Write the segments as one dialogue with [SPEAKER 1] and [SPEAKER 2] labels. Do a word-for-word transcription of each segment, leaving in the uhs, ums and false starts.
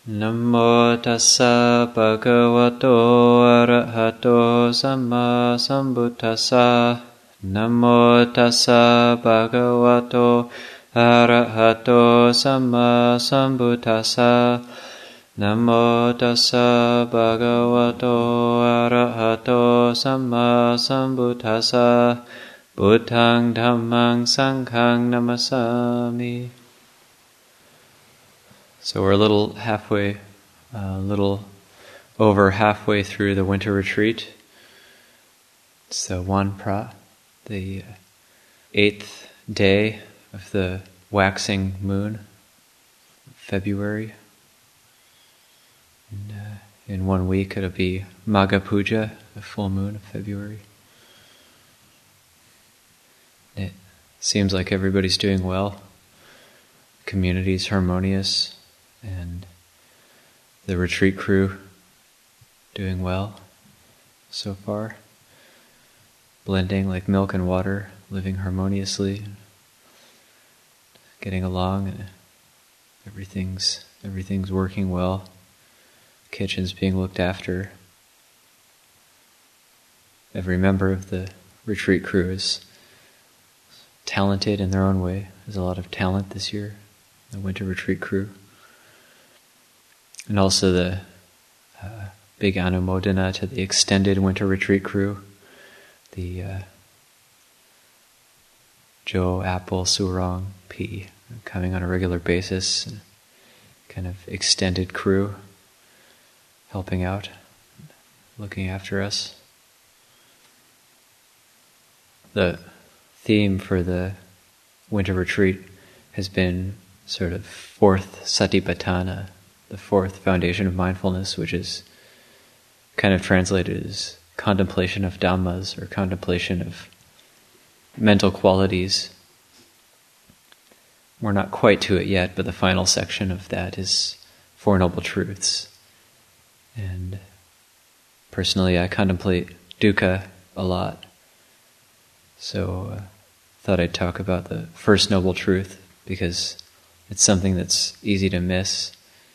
[SPEAKER 1] Namo tassa bhagavato arahato samma sambuddhassa. Namo tassa bhagavato arahato samma sambuddhassa. Namo tassa bhagavato arahato samma sambuddhassa. Buddhang dhammang sanghang namasami. So we're a little halfway, a uh, little over halfway through the winter retreat. It's the Wanpra, the eighth day of the waxing moon, February. And, uh, in one week it'll be Magha Puja, the full moon of February. It seems like everybody's doing well. The community's harmonious. And the retreat crew doing well so far, blending like milk and water, living harmoniously, getting along, and everything's everything's working well. The kitchen's being looked after. Every member of the retreat crew is talented in their own way. There's a lot of talent this year, the winter retreat crew. And also the uh, big anumodana to the extended winter retreat crew, the uh, Joe, Apple, Surong, P, coming on a regular basis, kind of extended crew, helping out, looking after us. The theme for the winter retreat has been sort of fourth satipatthana, the fourth foundation of mindfulness, which is kind of translated as contemplation of dhammas, or contemplation of mental qualities. We're not quite to it yet, but the final section of that is Four Noble Truths. And personally, I contemplate dukkha a lot. So I uh, thought I'd talk about the first noble truth, because it's something that's easy to miss.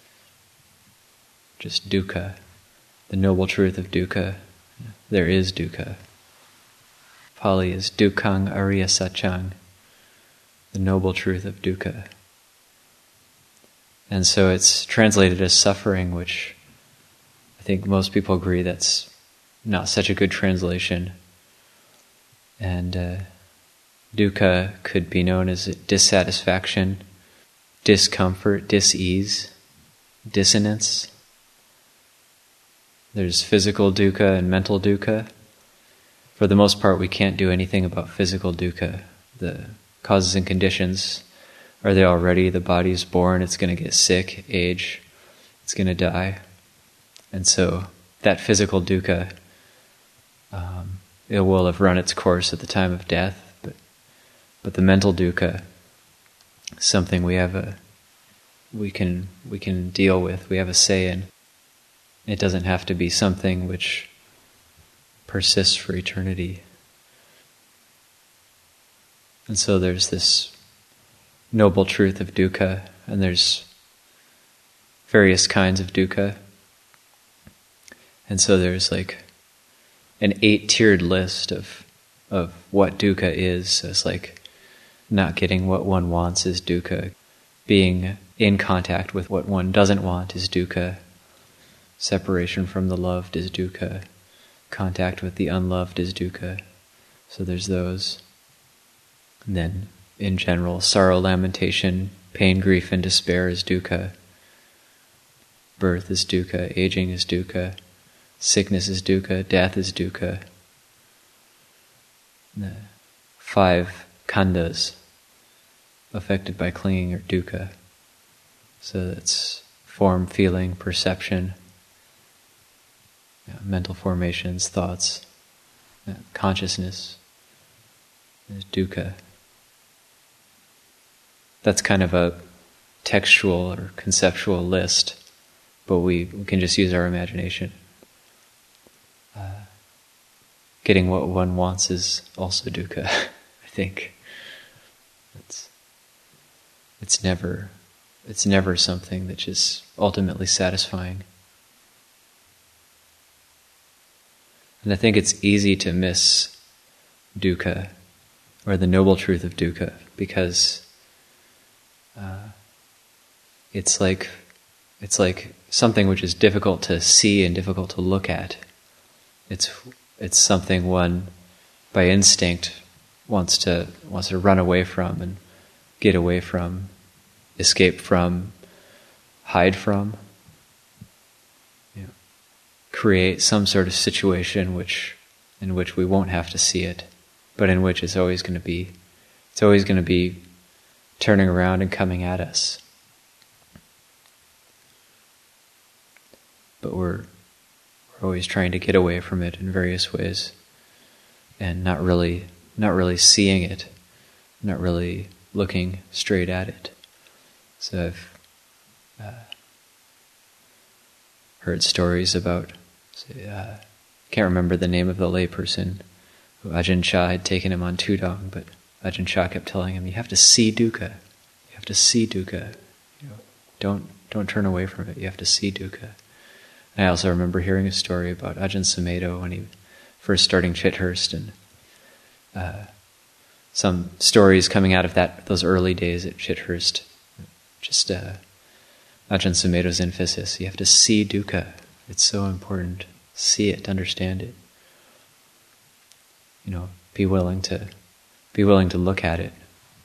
[SPEAKER 1] Just dukkha, the noble truth of dukkha. There is dukkha. Pali is dukkhang ariya satchang, the noble truth of dukkha. And so it's translated as suffering, which I think most people agree that's not such a good translation. And uh, dukkha could be known as dissatisfaction, discomfort, dis-ease, dissonance. There's physical dukkha and mental dukkha. For the most part, we can't do anything about physical dukkha. The causes and conditions are there already. The body is born, it's going to get sick, age, it's going to die. And so that physical dukkha, um, it will have run its course at the time of death. But, but the mental dukkha is something we have a, we can we can deal with. We have a say in. It doesn't have to be something which persists for eternity. And so there's this noble truth of dukkha, and there's various kinds of dukkha. And so there's like an eight-tiered list of of what dukkha is. So it's like not getting what one wants is dukkha. Being in contact with what one doesn't want is dukkha. Separation from the loved is dukkha. Contact with the unloved is dukkha. So there's those. And then, in general, sorrow, lamentation, pain, grief, and despair is dukkha. Birth is dukkha. Aging is dukkha. Sickness is dukkha. Death is dukkha. The five khandhas affected by clinging are dukkha. So that's form, feeling, perception, mental formations, thoughts, uh, consciousness is dukkha. That's kind of a textual or conceptual list, but we, we can just use our imagination. Uh, getting what one wants is also dukkha, I think. It's, it's never it's never something that is ultimately satisfying. And I think it's easy to miss dukkha, or the noble truth of dukkha, because uh, it's like it's like something which is difficult to see and difficult to look at. It's it's something one, by instinct, wants to wants to run away from and get away from, escape from, hide from. You know, create some sort of situation which in which we won't have to see it, but in which it's always going to be it's always going to be turning around and coming at us. But we're we're always trying to get away from it in various ways, and not really not really seeing it, not really looking straight at it. So I've uh, heard stories about, say, uh, can't remember the name of the layperson who Ajahn Chah had taken him on Tudong, but Ajahn Chah kept telling him, "You have to see dukkha. You have to see dukkha. You know, don't don't turn away from it. You have to see dukkha." And I also remember hearing a story about Ajahn Sumedho when he first starting Chithurst, and uh, some stories coming out of that those early days at Chithurst. Just uh, Ajahn Sumedho's emphasis: you have to see dukkha. It's so important. See it, understand it. You know, be willing to be willing to look at it,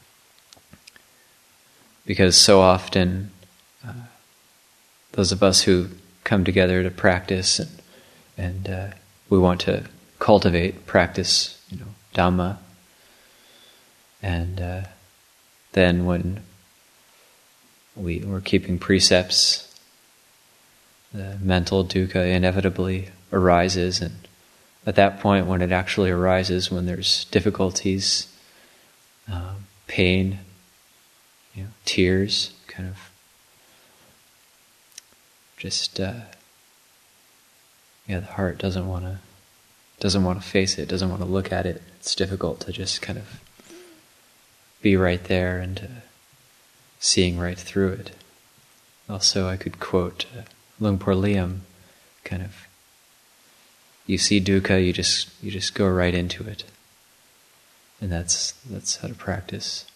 [SPEAKER 1] because so often uh, those of us who come together to practice and and uh, we want to cultivate, practice, you know, Dhamma, and uh, then when we we're keeping precepts, the mental dukkha inevitably arises, and at that point, when it actually arises, when there's difficulties, um, pain, you know, tears, kind of just uh, yeah, the heart doesn't want to doesn't want to face it, doesn't want to look at it. It's difficult to just kind of be right there and uh, seeing right through it. Also, I could quote uh, Lungpor Liam, kind of, you see dukkha, you just you just go right into it, and that's that's how to practice.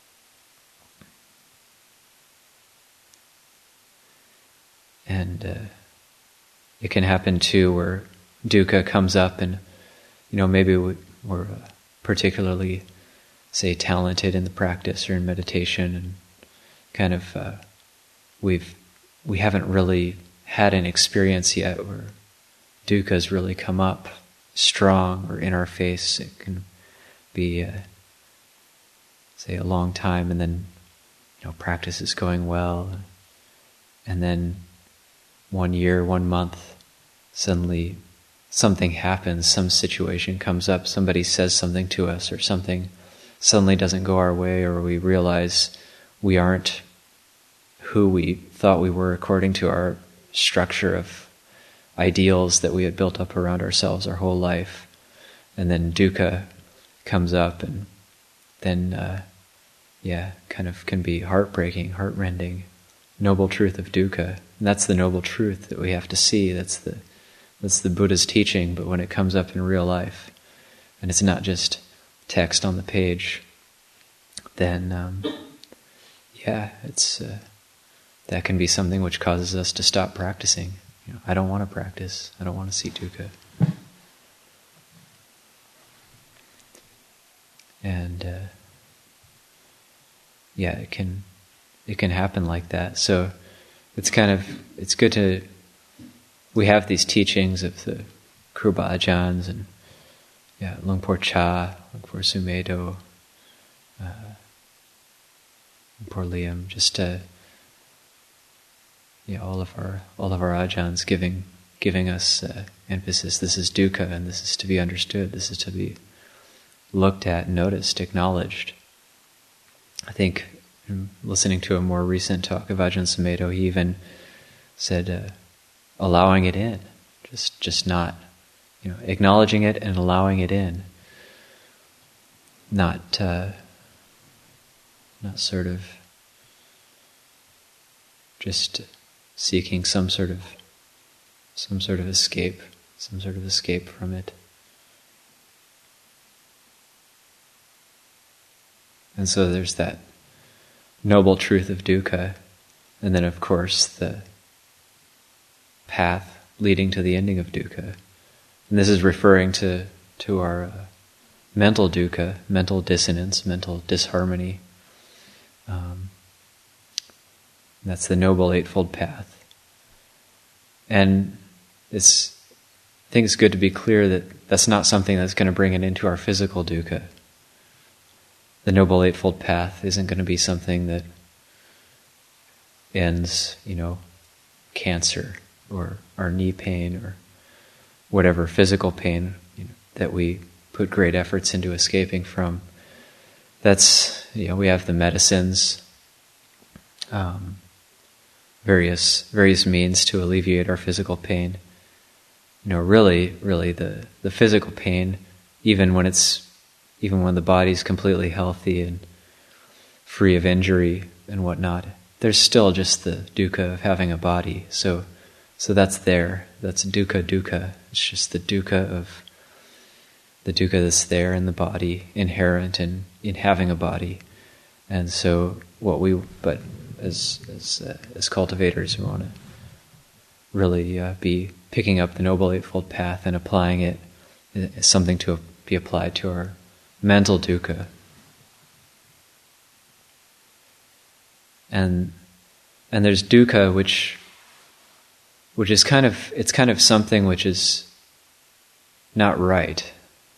[SPEAKER 1] And uh, it can happen too, where dukkha comes up, and you know, maybe we, we're uh, particularly, say, talented in the practice or in meditation, and kind of uh, we've we haven't really had an experience yet where dukkha's really come up strong or in our face. It can be, uh, say, a long time, and then, you know, practice is going well, and then one year, one month, suddenly something happens, some situation comes up, somebody says something to us, or something suddenly doesn't go our way, or we realize we aren't who we thought we were according to our structure of ideals that we had built up around ourselves our whole life. And then dukkha comes up, and then, uh, yeah, kind of can be heartbreaking, heartrending. Noble truth of dukkha. And that's the noble truth that we have to see. That's the that's the Buddha's teaching, but when it comes up in real life, and it's not just text on the page, then, um, yeah, it's uh, that can be something which causes us to stop practicing. You know, I don't want to practice. I don't want to see dukkha. And uh, yeah, it can it can happen like that. So it's kind of it's good to we have these teachings of the Kruba Ajahns, and yeah, Lungpor Cha, Lungpor Sumedho, uh, Lungpor Liam, just to yeah, all of our all of our Ajahns giving giving us uh, emphasis. This is dukkha, and this is to be understood. This is to be looked at, noticed, acknowledged. I think, listening to a more recent talk of Ajahn Sumedho, he even said, uh, allowing it in, just just not, you know, acknowledging it and allowing it in, not uh, not sort of just seeking some sort of some sort of escape, some sort of escape from it. And so there's that noble truth of dukkha, and then of course the path leading to the ending of dukkha. And this is referring to, to our uh, mental dukkha, mental dissonance, mental disharmony. Um, that's the Noble Eightfold Path. And it's, I think it's good to be clear that that's not something that's going to bring it into our physical dukkha. The Noble Eightfold Path isn't going to be something that ends, you know, cancer or our knee pain or whatever physical pain, you know, that we put great efforts into escaping from. That's, you know, we have the medicines, um, various various means to alleviate our physical pain. You know, really, really the, the physical pain, even when it's even when the body's completely healthy and free of injury and whatnot, there's still just the dukkha of having a body. So so that's there. That's dukkha dukkha. It's just the dukkha of the dukkha that's there in the body, inherent in, in having a body. And so what we, but as as, uh, as cultivators, we want to really uh, be picking up the Noble Eightfold Path and applying it as something to be applied to our mental dukkha. And and there's dukkha which which is kind of it's kind of something which is not right.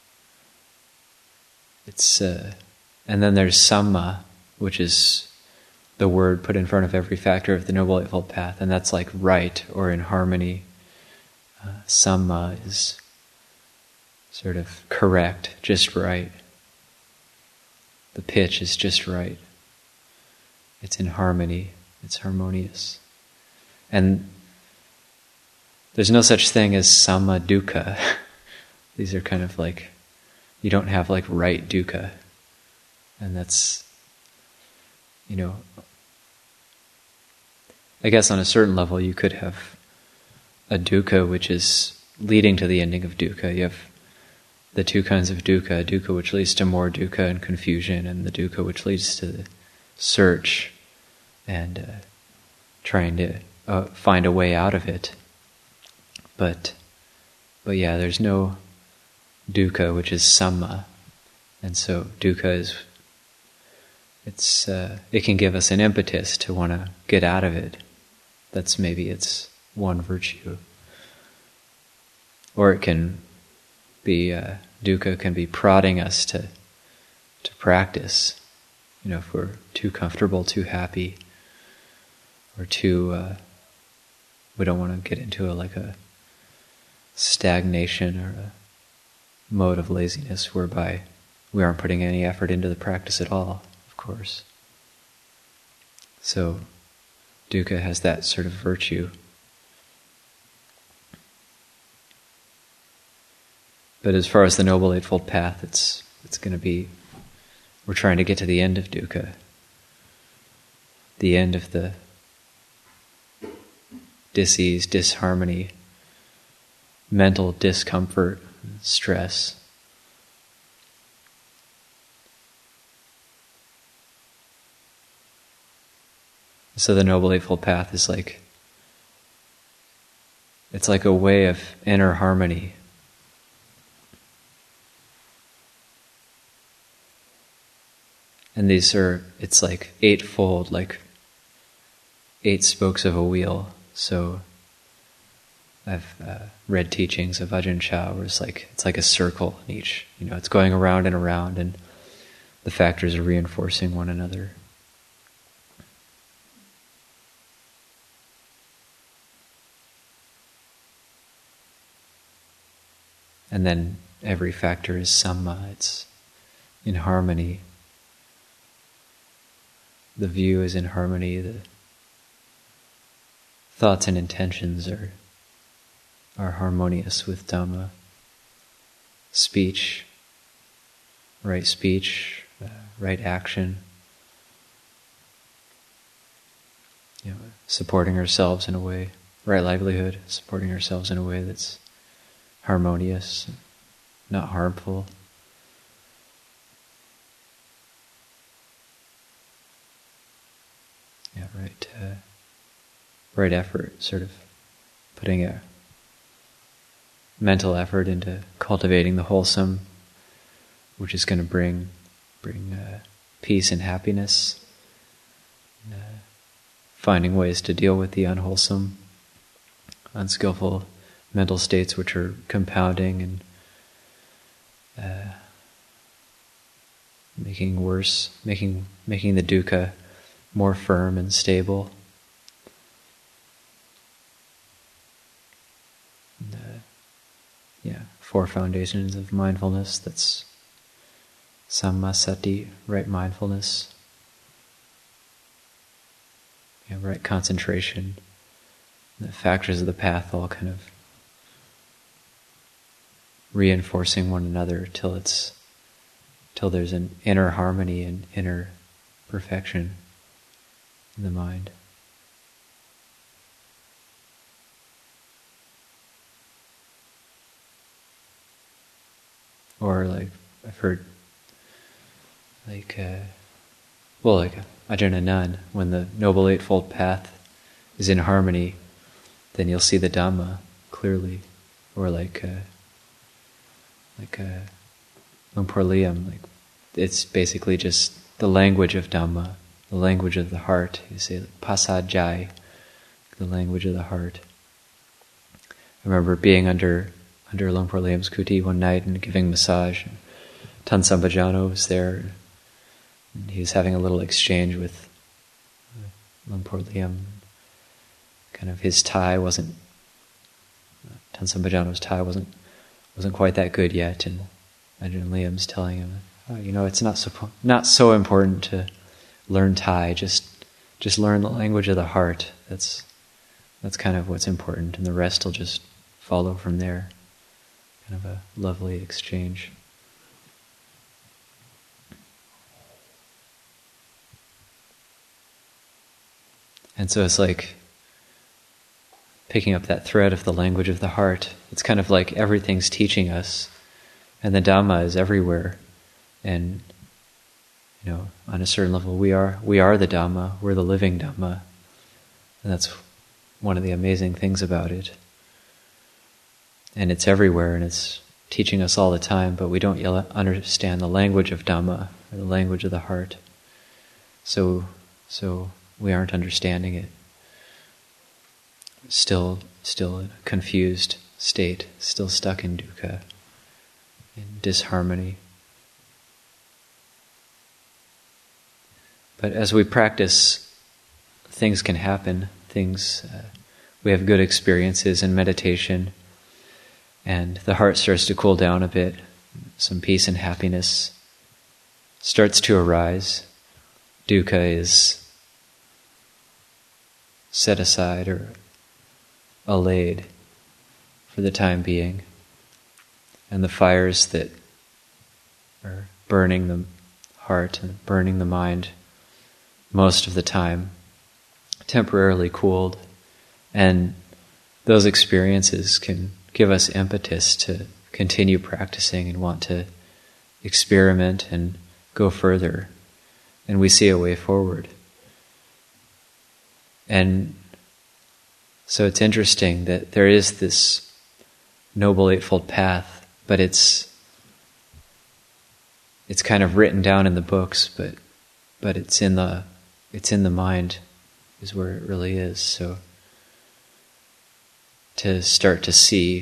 [SPEAKER 1] It's uh, and then there's samma, which is the word put in front of every factor of the Noble Eightfold Path, and that's like right or in harmony. Uh, samma is sort of correct, just right. The pitch is just right. It's in harmony. It's harmonious. And there's no such thing as samma dukkha. These are kind of like, you don't have like right dukkha. And that's, you know, I guess on a certain level you could have a dukkha which is leading to the ending of dukkha. You have the two kinds of dukkha, dukkha which leads to more dukkha and confusion, and the dukkha which leads to the search and uh, trying to uh, find a way out of it. But, but yeah, there's no dukkha which is samma, and so dukkha is, it's uh, it can give us an impetus to want to get out of it. That's maybe its one virtue. Or it can be, uh, dukkha can be prodding us to to practice. You know, if we're too comfortable, too happy, or too, uh, we don't want to get into a, like a stagnation or a mode of laziness whereby we aren't putting any effort into the practice at all, of course. So, dukkha has that sort of virtue. But as far as the Noble Eightfold Path, it's it's going to be, we're trying to get to the end of dukkha, the end of the dis-ease, disharmony, mental discomfort, stress. So the Noble Eightfold Path is like, it's like a way of inner harmony. And these are, it's like eightfold, like eight spokes of a wheel. So I've uh, read teachings of Ajahn Chah where it's like, it's like a circle in each, you know, it's going around and around and the factors are reinforcing one another. And then every factor is samma, it's in harmony. The view is in harmony, the thoughts and intentions are are harmonious with Dhamma. Speech, right speech, uh, right action. you know, supporting ourselves in a way, right livelihood, supporting ourselves in a way that's harmonious, not harmful. Yeah, right. Uh, right effort, sort of putting a mental effort into cultivating the wholesome, which is going to bring bring uh, peace and happiness. And, uh, finding ways to deal with the unwholesome, unskillful mental states which are compounding and uh, making worse, making making the dukkha more firm and stable. And, uh, yeah, four foundations of mindfulness. That's sammasati, right mindfulness. Yeah, right concentration. The factors of the path all kind of reinforcing one another till it's till there's an inner harmony and inner perfection in the mind. Or like I've heard, like uh, well, like Ajahn Anan, when the Noble Eightfold Path is in harmony, then you'll see the Dhamma clearly. Or like uh, like uh, Luang Por Liam, like it's basically just the language of Dhamma, the language of the heart. You say like, Pasajai, the language of the heart. I remember being under under Luang Por Liam's kuti one night and giving massage. And Tan Sambhajano was there, and he was having a little exchange with Luang Por Liam. Kind of his Thai wasn't, Tan Sambhajano's Thai wasn't wasn't quite that good yet, and Ajahn Liam's telling him, oh, you know, it's not so not so important to learn Thai. Just just learn the language of the heart. That's that's kind of what's important, and the rest will just follow from there. Kind of a lovely exchange. And so it's like picking up that thread of the language of the heart. It's kind of like everything's teaching us, and the Dhamma is everywhere. And you know, on a certain level, we are we are the Dhamma. We're the living Dhamma, and that's one of the amazing things about it. And it's everywhere, and it's teaching us all the time, but we don't yet understand the language of Dhamma, or the language of the heart. So, so we aren't understanding it. Still, still in a confused state, still stuck in dukkha, in disharmony. But as we practice, things can happen. Things, uh, we have good experiences in meditation, and the heart starts to cool down a bit. Some peace and happiness starts to arise. Dukkha is set aside or allayed for the time being, and the fires that are burning the heart and burning the mind most of the time temporarily cooled, and those experiences can give us impetus to continue practicing and want to experiment and go further, and we see a way forward. And so it's interesting that there is this Noble Eightfold Path, but it's it's kind of written down in the books, but but it's in the it's in the mind is where it really is. So to start to see,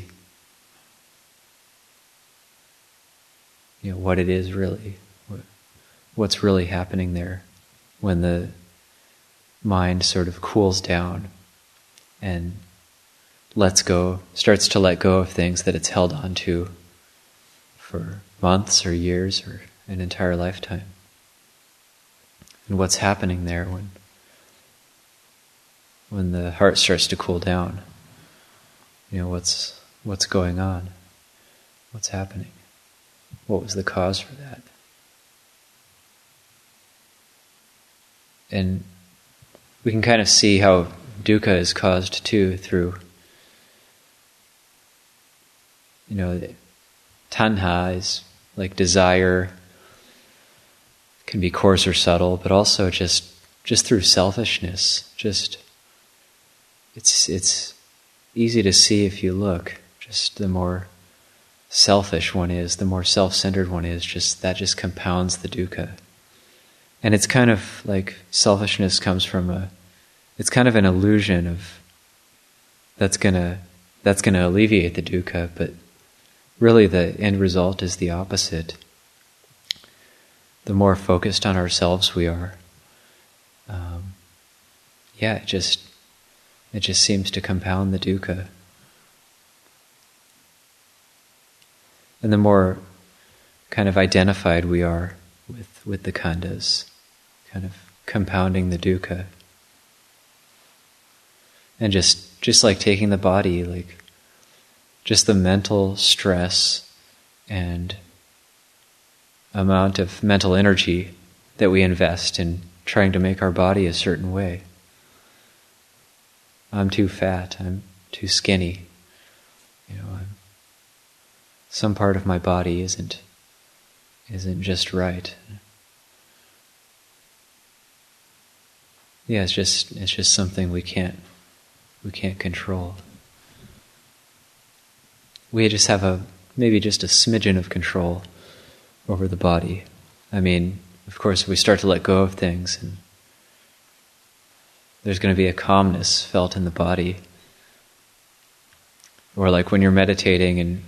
[SPEAKER 1] you know, what it is really, what, what's really happening there when the mind sort of cools down and lets go, starts to let go of things that it's held on to for months or years or an entire lifetime. And what's happening there when when the heart starts to cool down? You know, what's what's going on? What's happening? What was the cause for that? we can kind of see how dukkha is caused too through, you know, tanha is like desire, can be coarse or subtle, but also just just through selfishness. Just it's it's easy to see if you look. Just the more selfish one is, the more self-centered one is, just that just compounds the dukkha. And it's kind of like selfishness comes from a, it's kind of an illusion of that's gonna that's gonna alleviate the dukkha, but really the end result is the opposite. The more focused on ourselves we are, um, yeah, it just it just seems to compound the dukkha. And the more kind of identified we are with, with the khandhas, kind of compounding the dukkha. And just just like taking the body, like just the mental stress and amount of mental energy that we invest in trying to make our body a certain way. I'm too fat, I'm too skinny, you know, I'm, some part of my body isn't isn't just right. Yeah, it's just it's just something we can't we can't control. We just have a maybe just a smidgen of control over the body. I mean, of course, we start to let go of things, and there's going to be a calmness felt in the body. Or like when you're meditating and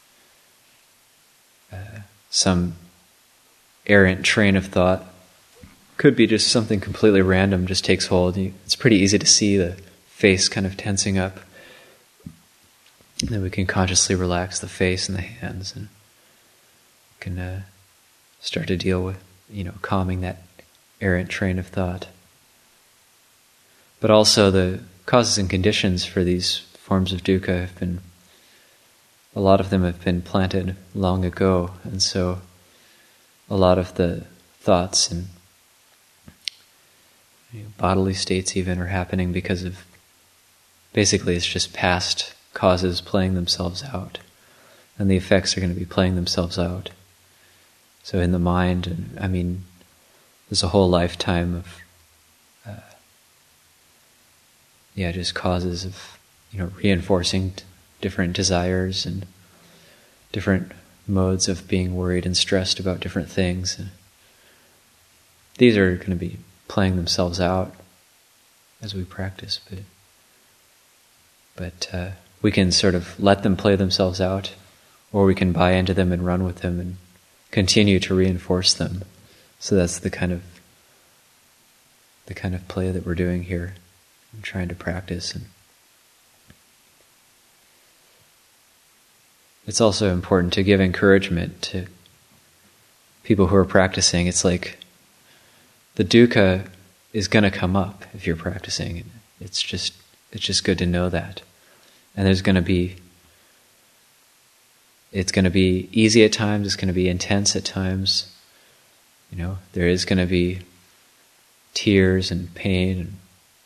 [SPEAKER 1] uh, some errant train of thought, could be just something completely random, just takes hold. It's pretty easy to see the face kind of tensing up. And then we can consciously relax the face and the hands, and can uh, start to deal with, you know, calming that errant train of thought. But also the causes and conditions for these forms of dukkha have been, a lot of them have been planted long ago, and so a lot of the thoughts and you know, bodily states even are happening because of, basically it's just past causes playing themselves out, and the effects are going to be playing themselves out. So in the mind, and I mean, there's a whole lifetime of uh, yeah, just causes of, you know, reinforcing t- different desires and different modes of being worried and stressed about different things. And these are going to be playing themselves out as we practice, but but uh, we can sort of let them play themselves out, or we can buy into them and run with them and continue to reinforce them. So that's the kind of the kind of play that we're doing here, and trying to practice. And it's also important to give encouragement to people who are practicing. It's like the dukkha is going to come up if you're practicing. It's just it's just good to know that. And there's going to be, it's going to be easy at times, it's going to be intense at times. You know, there is going to be tears and pain and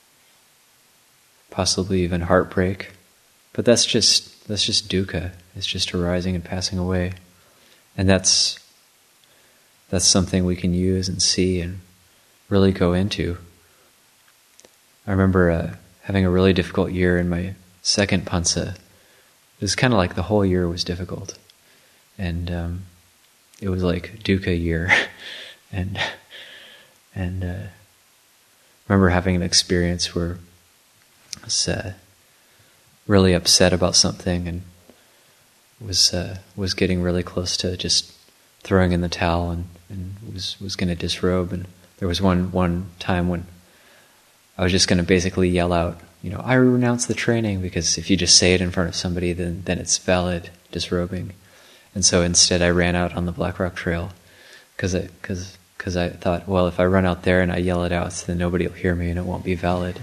[SPEAKER 1] possibly even heartbreak. But that's just that's just dukkha. It's just arising and passing away. And that's that's something we can use and see and really go into. I remember uh, having a really difficult year in my second pansa. It was kind of like the whole year was difficult. And um, it was like dukkha year. and and uh, remember having an experience where I was uh, really upset about something and was uh, was getting really close to just throwing in the towel and, and was, was going to disrobe. And there was one, one time when I was just going to basically yell out, you know, I renounce the training, because if you just say it in front of somebody, then, then it's valid disrobing. And so instead I ran out on the Black Rock Trail, because I, cause, cause I thought, well, if I run out there and I yell it out, then nobody will hear me and it won't be valid.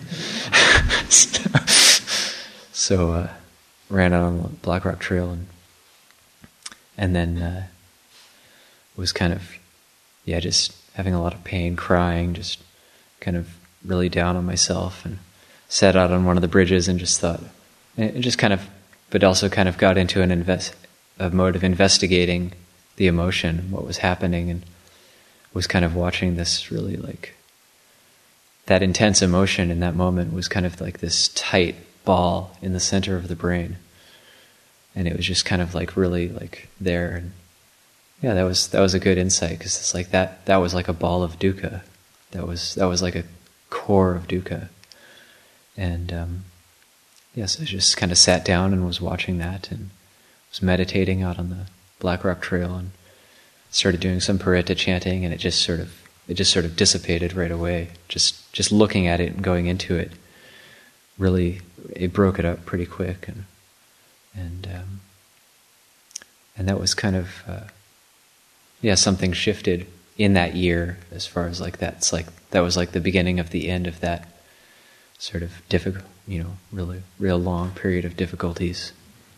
[SPEAKER 1] so uh, ran out on the Black Rock Trail, and and then uh, was kind of, yeah, just having a lot of pain, crying, just kind of really down on myself and sat out on one of the bridges and just thought, and just kind of, but also kind of got into an invest, a mode of investigating the emotion, what was happening, and was kind of watching this really like, that intense emotion in that moment was kind of like this tight ball in the center of the brain. And it was just kind of like really like there. And yeah, that was, that was a good insight, because it's like that, that was like a ball of dukkha. That was, that was like a core of dukkha. And um, yes, I just kind of sat down and was watching that and was meditating out on the Black Rock Trail and started doing some Parita chanting, and it just sort of, it just sort of dissipated right away. Just, just looking at it and going into it, really, it broke it up pretty quick. And, and, um, and that was kind of, uh, yeah, something shifted in that year as far as like that's like, that was like the beginning of the end of that sort of difficult, you know, really, real long period of difficulties.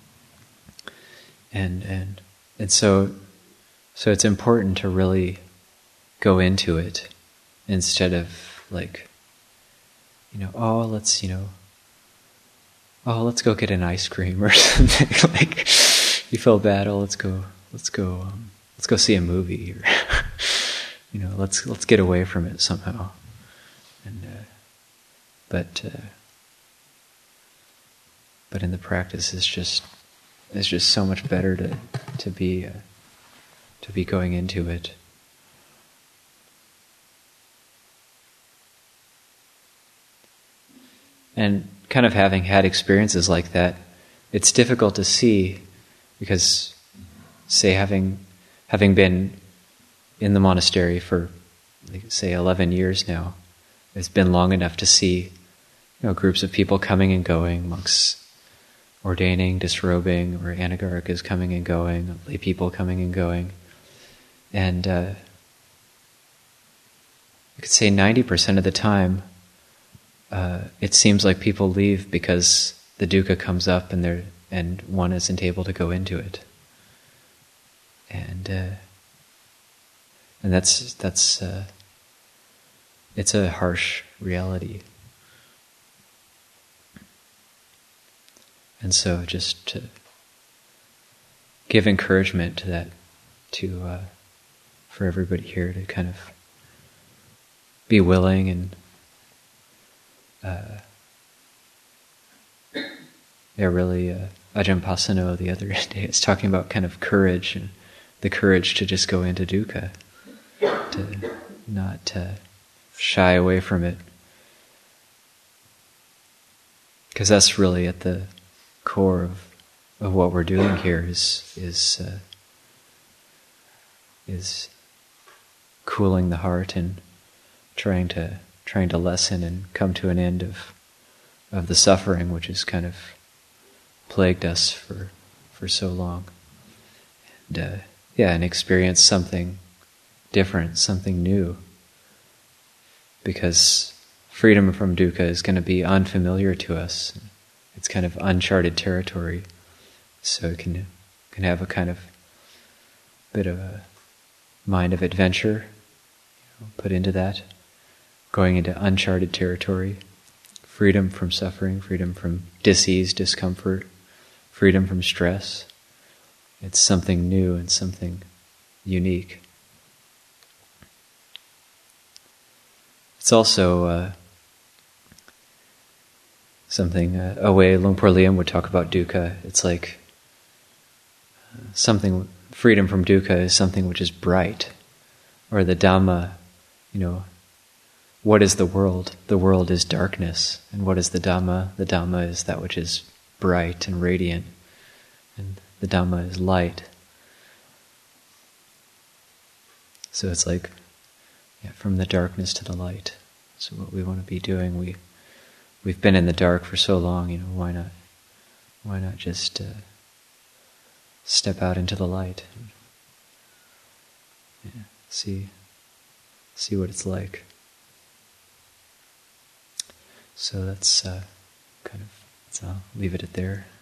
[SPEAKER 1] And, and, and so, so it's important to really go into it instead of like, you know, oh, let's, you know, oh, let's go get an ice cream or something. Like, you feel bad, oh, let's go, let's go, um, let's go see a movie, or, you know, let's, let's get away from it somehow. And, uh, but, uh, but in the practice, it's just, it's just so much better to, to be, uh, to be going into it. And kind of having had experiences like that, it's difficult to see, because, say, having having been in the monastery for, like, say, eleven years now, it's been long enough to see, you know, groups of people coming and going, monks ordaining, disrobing, or anagaricas coming and going, lay people coming and going, and uh, I could say ninety percent of the time, Uh, it seems like people leave because the dukkha comes up and they're, and one isn't able to go into it, and uh, and that's that's uh, it's a harsh reality. And so, just to give encouragement to that, to uh, for everybody here to kind of be willing and. Uh, yeah, really, uh, Ajahn Pasano the other day is talking about kind of courage, and the courage to just go into dukkha, to not uh, shy away from it, because that's really at the core of of what we're doing here is is uh, is cooling the heart and trying to. trying to lessen and come to an end of of the suffering which has kind of plagued us for for so long, and uh, yeah, and experience something different, something new, because freedom from dukkha is going to be unfamiliar to us. It's kind of uncharted territory, so it can can have a kind of bit of a mind of adventure, you know, put into that. Going into uncharted territory, freedom from suffering, freedom from dis-ease, discomfort, freedom from stress. It's something new and something unique. It's also uh, something, uh, a way Luang Por Liam would talk about dukkha. It's like uh, something, freedom from dukkha is something which is bright, or the Dhamma, you know, what is the world? The world is darkness. And what is the Dhamma? The Dhamma is that which is bright and radiant. And the Dhamma is light. So it's like, yeah, from the darkness to the light. So what we want to be doing, we, we've been in the dark for so long, you know, why not, why not just uh, step out into the light and yeah, see, see what it's like. So that's uh, kind of, so I'll leave it at there.